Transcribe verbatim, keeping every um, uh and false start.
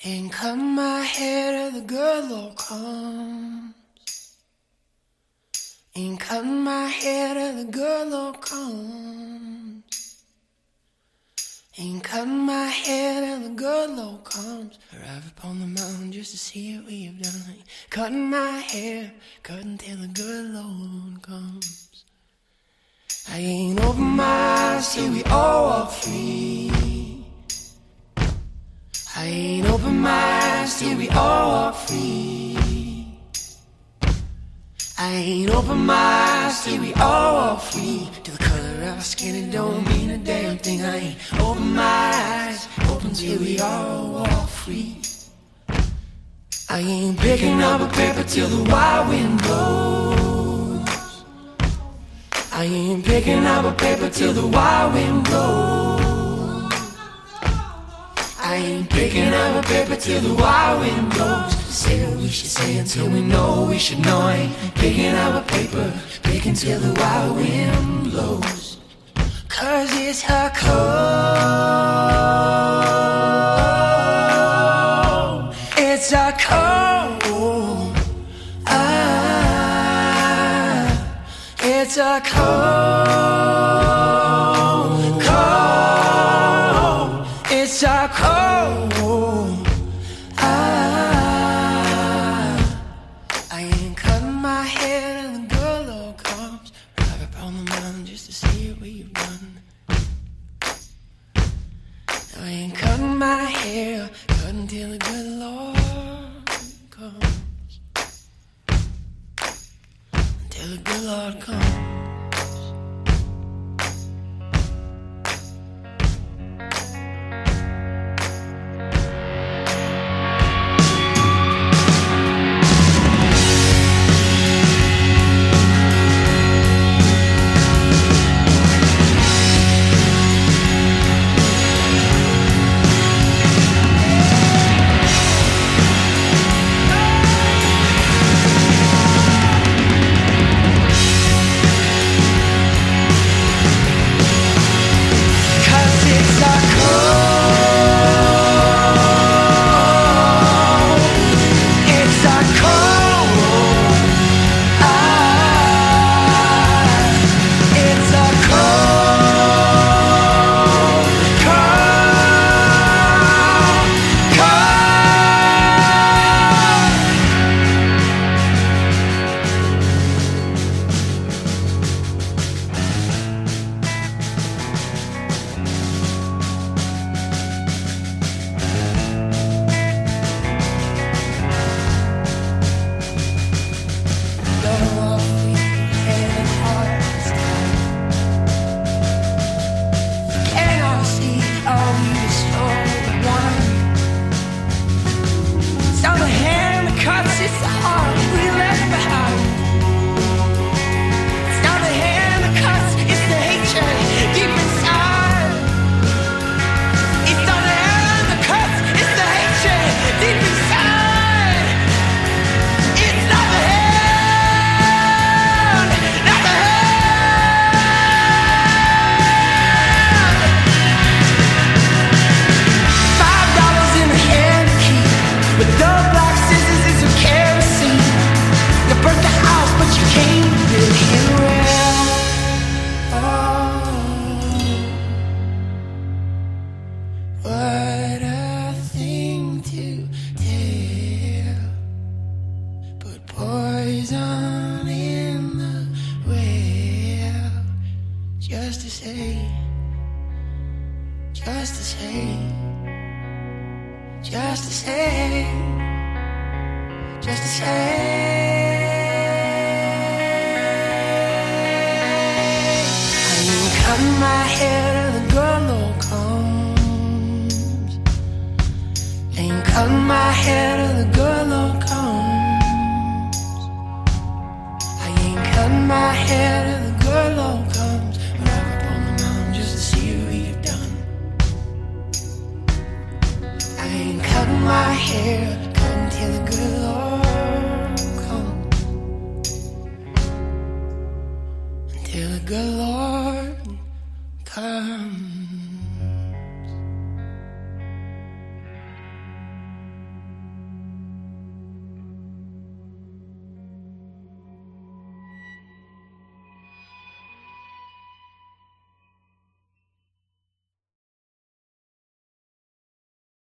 Ain't cut my hair till the good Lord comes. Ain't cut my hair till the good Lord comes. Ain't cut my hair till the good Lord comes. Arrive upon the mountain just to see what we've done. Ain't cutting my hair, cutting till the good Lord comes. I ain't open my eyes till we all walk free. I ain't open my eyes till we all walk free. I ain't open my eyes till we all walk free. To the color of our skin, it don't mean a damn thing. I ain't open my eyes, open till we all walk free. I ain't picking up a paper till the wild wind blows. I ain't picking up a paper till the wild wind blows. I ain't picking up a paper till the wild wind blows. Say what we should say until we know we should know. I ain't picking up a paper, picking till the wild wind blows. Cause it's a cold, it's a cold, ah, it's a cold, cold, it's a cold, ah, I ain't cutting my hair till the good Lord comes. Drive up on the mountain just to see what we've done. I ain't cutting my hair, cutting till the good Lord comes. Until the good Lord comes. Poison in the well, just to say, just to say, just to say, just to say. I ain't cutting my hair till the good Lord comes. Ain't cutting my hair till the good Lord comes. Cutting my hair till the good Lord comes. Arrive up on the mountain just to see what we've done. I ain't cutting my hair, cutting till the good Lord